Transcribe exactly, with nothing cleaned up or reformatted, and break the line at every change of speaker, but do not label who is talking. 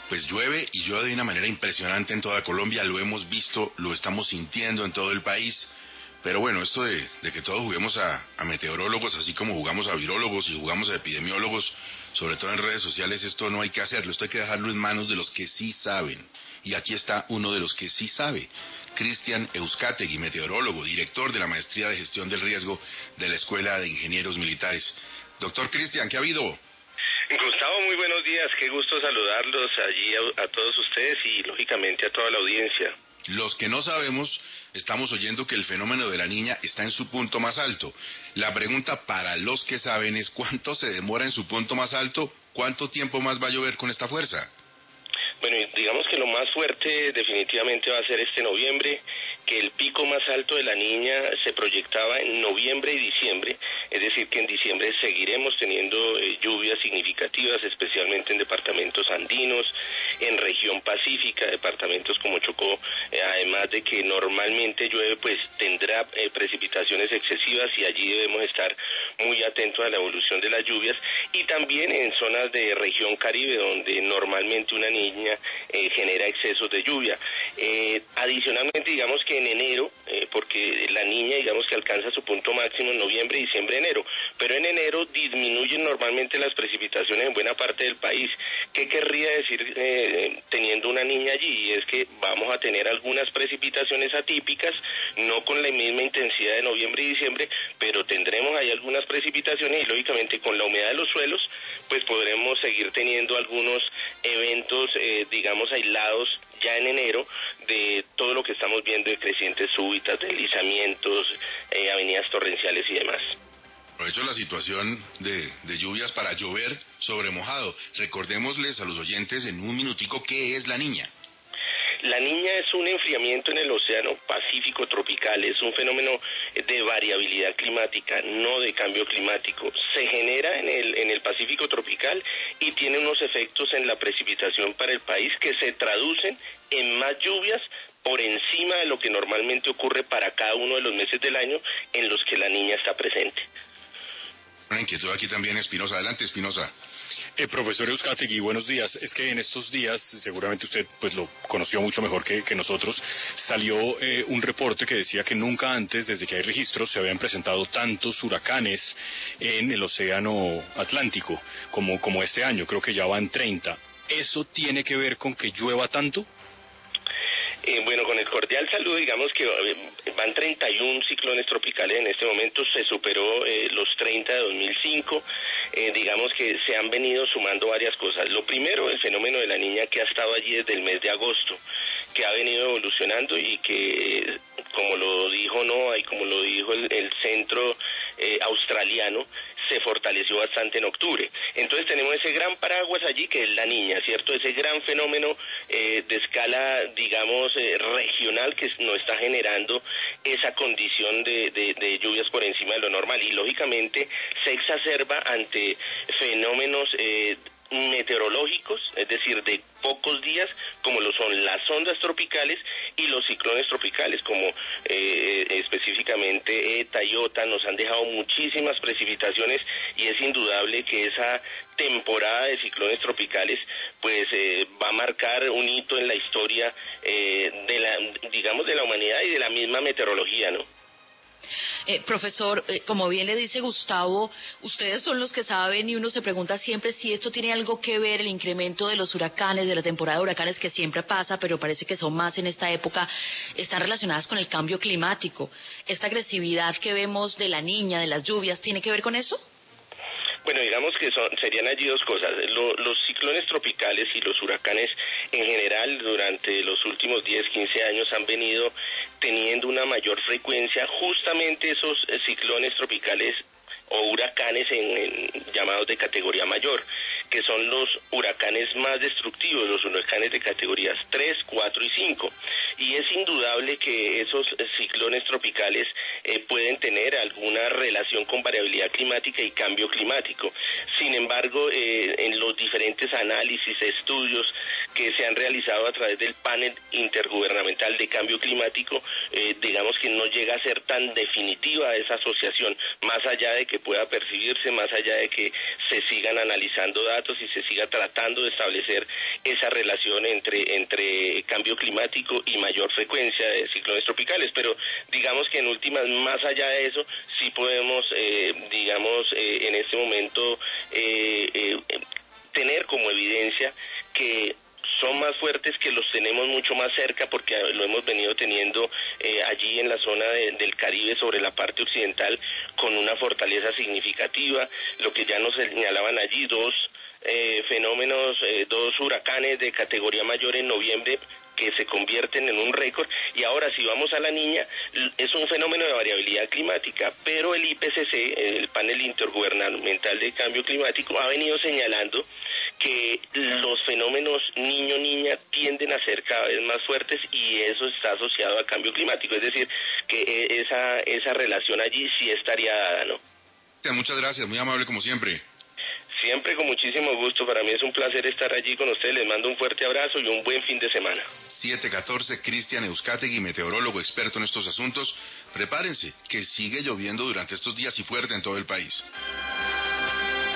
pues llueve y llueve de una manera impresionante en toda Colombia, lo hemos visto, lo estamos sintiendo en todo el país. Pero bueno, esto de, de que todos juguemos a, a meteorólogos, así como jugamos a virólogos y jugamos a epidemiólogos, sobre todo en redes sociales, esto no hay que hacerlo, esto hay que dejarlo en manos de los que sí saben. Y aquí está uno de los que sí sabe, Cristian Euskategui, meteorólogo, director de la Maestría de Gestión del Riesgo de la Escuela de Ingenieros Militares. Doctor Cristian, ¿qué ha habido?
Gustavo, muy buenos días, qué gusto saludarlos allí a, a todos ustedes y lógicamente a toda la audiencia.
Los que no sabemos, estamos oyendo que el fenómeno de la niña está en su punto más alto. La pregunta para los que saben es ¿cuánto se demora en su punto más alto? ¿Cuánto tiempo más va a llover con esta fuerza?
Bueno, digamos que lo más fuerte definitivamente va a ser este noviembre, que el pico más alto de la niña se proyectaba en noviembre y diciembre, es decir que en diciembre seguiremos teniendo eh, lluvias significativas, especialmente en departamentos andinos, en región pacífica, departamentos como Chocó, eh, además de que normalmente llueve, pues tendrá eh, precipitaciones excesivas y allí debemos estar muy atentos a la evolución de las lluvias, y también en zonas de región Caribe, donde normalmente una niña Eh, genera excesos de lluvia. Eh, adicionalmente, digamos que en enero, eh, porque la niña, digamos que alcanza su punto máximo en noviembre, diciembre, enero, pero en enero disminuyen normalmente las precipitaciones en buena parte del país. ¿Qué querría decir eh, teniendo una niña allí? Y es que vamos a tener algunas precipitaciones atípicas, no con la misma intensidad de noviembre y diciembre, pero tendremos ahí algunas precipitaciones y lógicamente con la humedad de los suelos, pues podremos seguir teniendo algunos eventos eh, digamos aislados ya en enero de todo lo que estamos viendo de crecientes súbitas, deslizamientos, eh, avenidas torrenciales y demás.
Aprovecho la situación de, de lluvias para llover sobre mojado. Recordémosles a los oyentes en un minutico qué es la niña.
La niña es un enfriamiento en el océano Pacífico tropical, es un fenómeno de variabilidad climática, no de cambio climático. Se genera en el, en el Pacífico tropical y tiene unos efectos en la precipitación para el país que se traducen en más lluvias por encima de lo que normalmente ocurre para cada uno de los meses del año en los que la niña está presente.
Una inquietud aquí también, Espinosa. Adelante, Espinosa.
Eh, profesor Euskategui, buenos días. Es que en estos días, seguramente usted pues lo conoció mucho mejor que, que nosotros, salió eh, un reporte que decía que nunca antes, desde que hay registros, se habían presentado tantos huracanes en el océano Atlántico como, como este año. Creo que ya van treinta. ¿Eso tiene que ver con que llueva tanto?
Eh, bueno, con el cordial saludo, digamos que eh, van treinta y uno ciclones tropicales en este momento, se superó eh, los treinta de dos mil cinco, eh, digamos que se han venido sumando varias cosas. Lo primero, el fenómeno de la niña que ha estado allí desde el mes de agosto, que ha venido evolucionando y que, eh, como lo dijo NOAA y como lo dijo el, el centro eh, australiano, se fortaleció bastante en octubre. Entonces tenemos ese gran paraguas allí que es la niña, ¿cierto? Ese gran fenómeno eh, de escala, digamos, eh, regional que nos está generando esa condición de, de, de lluvias por encima de lo normal y lógicamente se exacerba ante fenómenos eh, meteorológicos, es decir, de pocos días, como lo son las ondas tropicales y los ciclones tropicales, como eh, específicamente ETA y OTA, nos han dejado muchísimas precipitaciones y es indudable que esa temporada de ciclones tropicales pues eh, va a marcar un hito en la historia eh, de la, digamos, de la humanidad y de la misma meteorología, ¿no?
Eh, profesor, eh, como bien le dice Gustavo, ustedes son los que saben y uno se pregunta siempre si esto tiene algo que ver, el incremento de los huracanes, de la temporada de huracanes que siempre pasa, pero parece que son más en esta época, están relacionadas con el cambio climático. ¿Esta agresividad que vemos de la niña, de las lluvias, tiene que ver con eso?
Bueno, digamos que son, serían allí dos cosas. Lo, los ciclones tropicales y los huracanes en general durante los últimos diez, quince años han venido teniendo una mayor frecuencia, justamente esos eh, ciclones tropicales o huracanes en, en llamados de categoría mayor, que son los huracanes más destructivos, los huracanes de categorías tres, cuatro y cinco. Y es indudable que esos ciclones tropicales eh, pueden tener alguna relación con variabilidad climática y cambio climático. Sin embargo, eh, en los diferentes análisis, estudios que se han realizado a través del panel intergubernamental de cambio climático, eh, digamos que no llega a ser tan definitiva esa asociación, más allá de que pueda percibirse, más allá de que se sigan analizando datos y se siga tratando de establecer esa relación entre, entre cambio climático y mayor frecuencia de ciclones tropicales, pero digamos que en últimas, más allá de eso, sí podemos, eh, digamos, eh, en este momento eh, eh, tener como evidencia que son más fuertes, que los tenemos mucho más cerca porque lo hemos venido teniendo eh, allí en la zona de, del Caribe, sobre la parte occidental, con una fortaleza significativa, lo que ya nos señalaban allí, dos eh, fenómenos, eh, dos huracanes de categoría mayor en noviembre, que se convierten en un récord, y ahora si vamos a la Niña, es un fenómeno de variabilidad climática, pero el I P C C, el panel intergubernamental de cambio climático, ha venido señalando que los fenómenos niño-niña tienden a ser cada vez más fuertes y eso está asociado al cambio climático, es decir, que esa, esa relación allí sí estaría dada, ¿no?
Muchas gracias, muy amable como siempre.
Siempre con muchísimo gusto, para mí es un placer estar allí con ustedes, les mando un fuerte abrazo y un buen fin de semana.
siete catorce, Cristian Euskategi, meteorólogo experto en estos asuntos. Prepárense, que sigue lloviendo durante estos días y fuerte en todo el país.